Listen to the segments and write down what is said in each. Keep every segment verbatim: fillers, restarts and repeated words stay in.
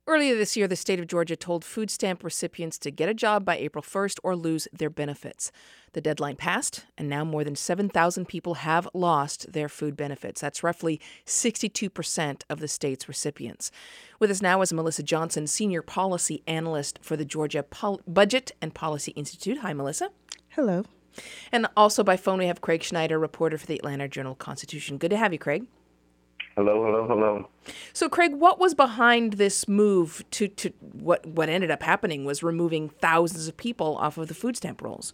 Earlier this year, the state of Georgia told food stamp recipients to get a job by April first or lose their benefits. The deadline passed, and now more than seven thousand people have lost their food benefits. That's roughly sixty-two percent of the state's recipients. With us now is Melissa Johnson, Senior Policy Analyst for the Georgia Pol- Budget and Policy Institute. Hi, Melissa. Hello. And also by phone, we have Craig Schneider, reporter for the Atlanta Journal-Constitution. Good to have you, Craig. Hello, hello, hello. So, Craig, what was behind this move to, to what, what ended up happening was removing thousands of people off of the food stamp rolls?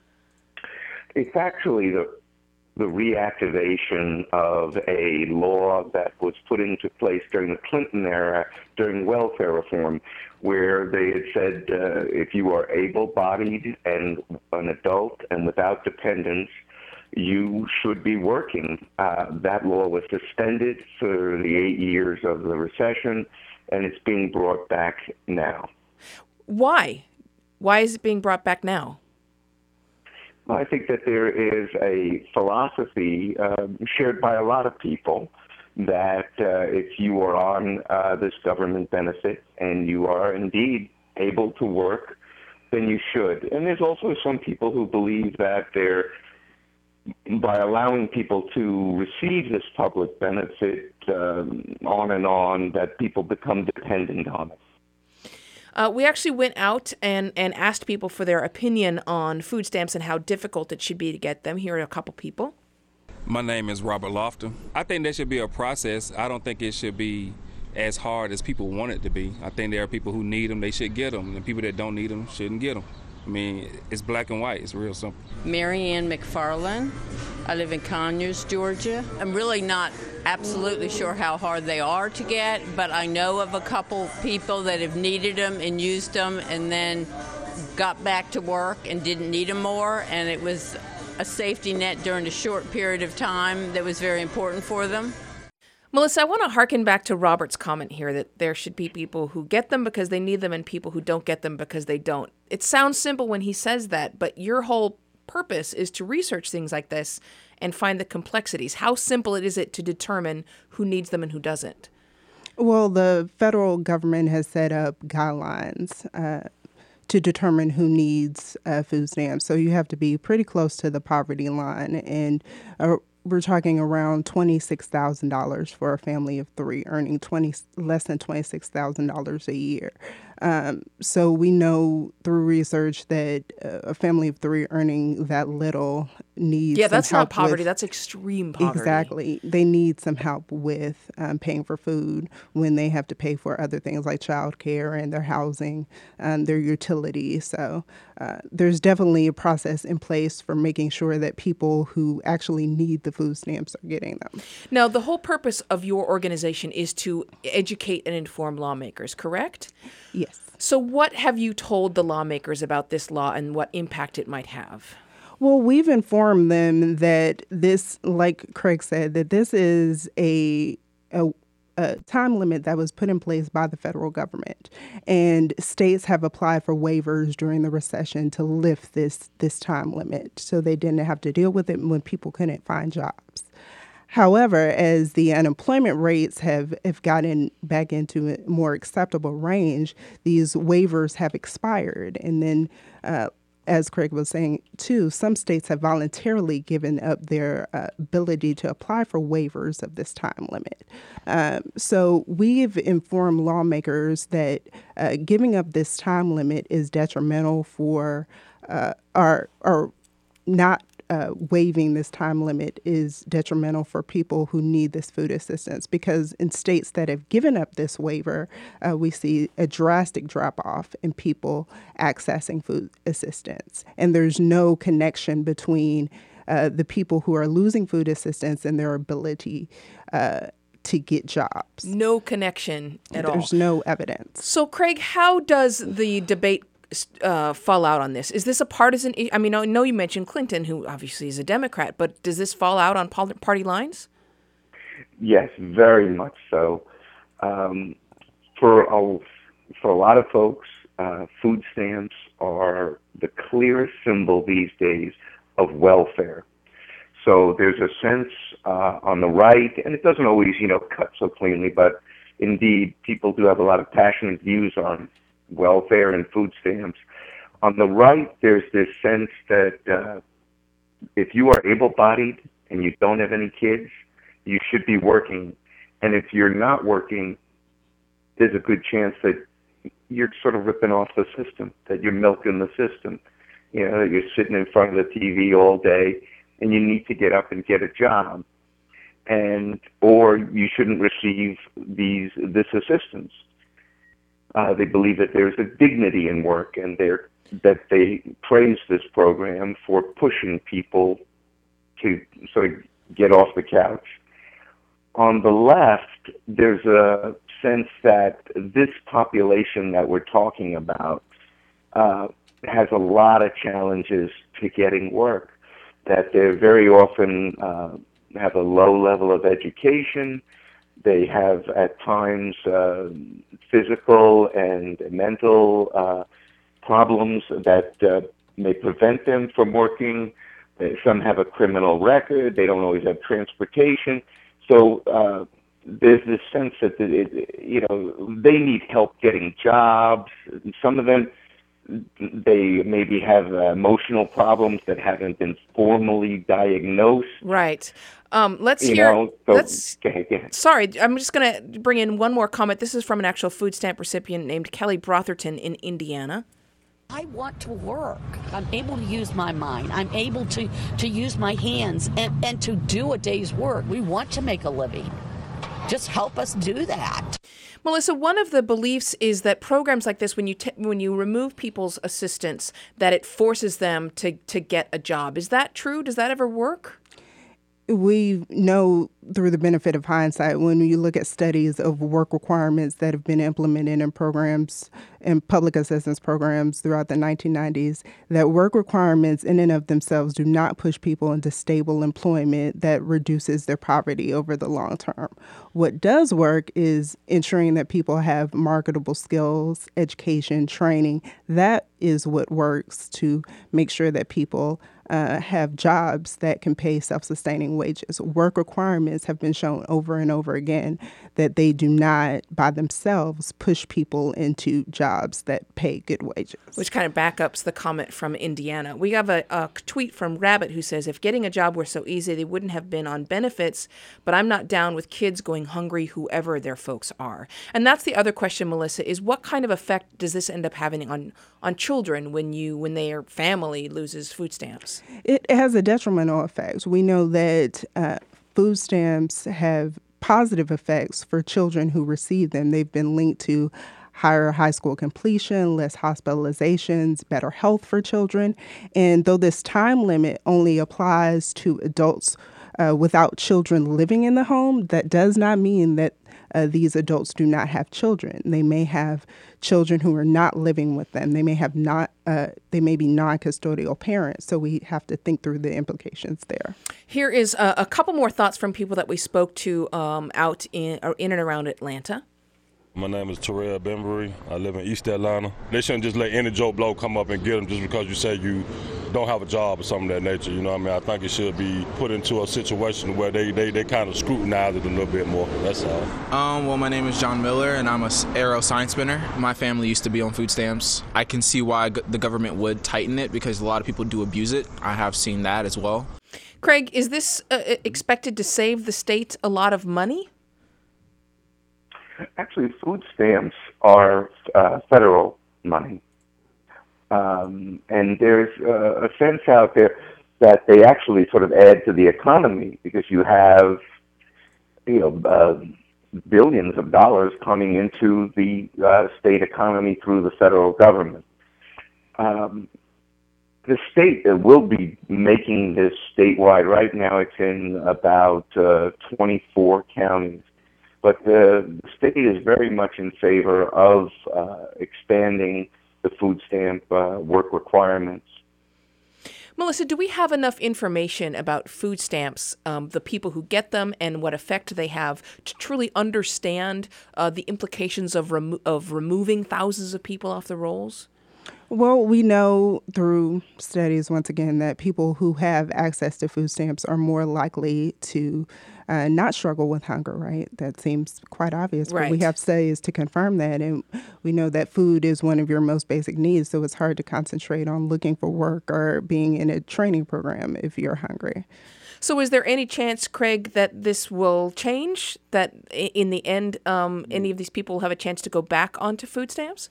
It's actually the, the reactivation of a law that was put into place during the Clinton era, during welfare reform, where they had said uh, if you are able-bodied and an adult and without dependents, you should be working. Uh, that law was suspended for the eight years of the recession, and it's being brought back now. Why? Why is it being brought back now? I think that there is a philosophy uh, shared by a lot of people that uh, if you are on uh, this government benefit and you are indeed able to work, then you should. And there's also some people who believe that they're by allowing people to receive this public benefit um, on and on, that people become dependent on it. Uh, we actually went out and, and asked people for their opinion on food stamps and how difficult it should be to get them. Here are a couple people. My name is Robert Lofton. I think there should be a process. I don't think it should be as hard as people want it to be. I think there are people who need them, they should get them, and people that don't need them shouldn't get them. I mean, it's black and white. It's real simple. Mary Ann McFarland. I live in Conyers, Georgia. I'm really not absolutely sure how hard they are to get, but I know of a couple people that have needed them and used them and then got back to work and didn't need them more, and it was a safety net during a short period of time that was very important for them. Melissa, I want to harken back to Robert's comment here that there should be people who get them because they need them and people who don't get them because they don't. It sounds simple when he says that, but your whole purpose is to research things like this and find the complexities. How simple is it to determine who needs them and who doesn't? Well, the federal government has set up guidelines uh, to determine who needs uh, food stamps. So you have to be pretty close to the poverty line, and uh, we're talking around twenty-six thousand dollars for a family of three, earning twenty less than twenty-six thousand dollars a year. Um, so we know through research that uh, a family of three earning that little needs yeah, that's some help not poverty. with, that's extreme poverty. Exactly. They need some help with um, paying for food when they have to pay for other things like childcare and their housing and their utilities. So uh, there's definitely a process in place for making sure that people who actually need the food stamps are getting them. Now, the whole purpose of your organization is to educate and inform lawmakers, correct? Yes. So what have you told the lawmakers about this law and what impact it might have? Well, we've informed them that this, like Craig said, that this is a, a, a time limit that was put in place by the federal government. And states have applied for waivers during the recession to lift this, this time limit so they didn't have to deal with it when people couldn't find jobs. However, as the unemployment rates have, have gotten back into a more acceptable range, these waivers have expired. And then, uh, as Craig was saying, too, some states have voluntarily given up their uh, ability to apply for waivers of this time limit. Um, so we've informed lawmakers that uh, giving up this time limit is detrimental for uh, our, our not Uh, waiving this time limit is detrimental for people who need this food assistance, because in states that have given up this waiver, uh, we see a drastic drop-off in people accessing food assistance. And there's no connection between uh, the people who are losing food assistance and their ability uh, to get jobs. No connection at there's all. There's no evidence. So, Craig, how does the debate Uh, fall out on this? Is this a partisan issue? I mean, I know you mentioned Clinton, who obviously is a Democrat, but does this fall out on party lines? Yes, very much so. Um, for a, for a lot of folks, uh, food stamps are the clearest symbol these days of welfare. So there's a sense uh, on the right, and it doesn't always, you know, cut so cleanly, but indeed, people do have a lot of passionate views on welfare and food stamps. On the right, there's this sense that uh, if you are able-bodied and you don't have any kids, you should be working. And if you're not working, there's a good chance that you're sort of ripping off the system, that you're milking the system. You know, that you're sitting in front of the T V all day and you need to get up and get a job. And, or you shouldn't receive these, this assistance. Uh, they believe that there's a dignity in work, and they're, that they praise this program for pushing people to sort of get off the couch. On the left, there's a sense that this population that we're talking about uh, has a lot of challenges to getting work, that they're very often uh, have a low level of education. They have at times uh, physical and mental uh, problems that uh, may prevent them from working. Some have a criminal record. They don't always have transportation. So uh, there's this sense that it, you know, they need help getting jobs. Some of them, they maybe have uh, emotional problems that haven't been formally diagnosed. Right. Um, let's you hear. Know, so, let's. Go ahead, go ahead. Sorry, I'm just going to bring in one more comment. This is from an actual food stamp recipient named Kelly Brotherton in Indiana. I want to work. I'm able to use my mind. I'm able to, to use my hands and, and to do a day's work. We want to make a living. Just help us do that. Melissa, one of the beliefs is that programs like this, when you t- when you remove people's assistance, that it forces them to, to get a job. Is that true? Does that ever work? We know through the benefit of hindsight, when you look at studies of work requirements that have been implemented in programs and public assistance programs throughout the nineteen nineties, that work requirements in and of themselves do not push people into stable employment that reduces their poverty over the long term. What does work is ensuring that people have marketable skills, education, training. That is what works to make sure that people Uh, have jobs that can pay self-sustaining wages. Work requirements have been shown over and over again that they do not, by themselves, push people into jobs that pay good wages. Which kind of back ups the comment from Indiana. We have a, a tweet from Rabbit who says, if getting a job were so easy, they wouldn't have been on benefits, but I'm not down with kids going hungry, whoever their folks are. And that's the other question, Melissa, is what kind of effect does this end up having on, on children when you when their family loses food stamps? It has a detrimental effect. We know that uh, food stamps have positive effects for children who receive them. They've been linked to higher high school completion, less hospitalizations, better health for children. And though this time limit only applies to adults uh, without children living in the home, that does not mean that uh, these adults do not have children. They may have children who are not living with them. They may have not. Uh, they may be non-custodial parents. So we have to think through the implications there. Here is a, a couple more thoughts from people that we spoke to um, out in or in and around Atlanta. My name is Terrell Bembury. I live in East Atlanta. They shouldn't just let any Joe Blow come up and get them just because you say you don't have a job or something of that nature. You know what I mean? I think it should be put into a situation where they, they, they kind of scrutinize it a little bit more. That's all. Um, well, my name is John Miller, and I'm a aero science spinner. My family used to be on food stamps. I can see why g- the government would tighten it because a lot of people do abuse it. I have seen that as well. Craig, is this uh, expected to save the state a lot of money? Actually, food stamps are uh, federal money. Um, and there's uh, a sense out there that they actually sort of add to the economy because you have, you know, uh, billions of dollars coming into the uh, state economy through the federal government. Um, the state will be making this statewide. Right now it's in about uh, twenty-four counties. But the state is very much in favor of uh, expanding the food stamp uh, work requirements. Melissa, do we have enough information about food stamps, um, the people who get them, and what effect they have to truly understand uh, the implications of remo- of removing thousands of people off the rolls? Well, we know through studies, once again, that people who have access to food stamps are more likely to uh, not struggle with hunger, right? That seems quite obvious. Right. But we have studies to confirm that. And we know that food is one of your most basic needs. So it's hard to concentrate on looking for work or being in a training program if you're hungry. So is there any chance, Craig, that this will change, that in the end um, any of these people will have a chance to go back onto food stamps?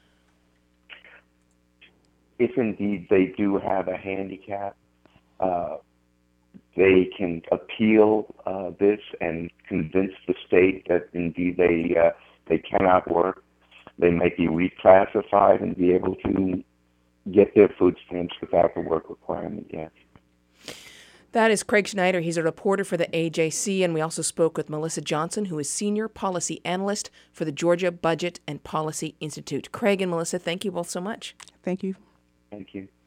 If indeed they do have a handicap, uh, they can appeal uh, this and convince the state that indeed they uh, they cannot work. They may be reclassified and be able to get their food stamps without the work requirement yet. That is Craig Schneider. He's a reporter for the A J C, and we also spoke with Melissa Johnson, who is Senior Policy Analyst for the Georgia Budget and Policy Institute. Craig and Melissa, thank you both so much. Thank you. Thank you.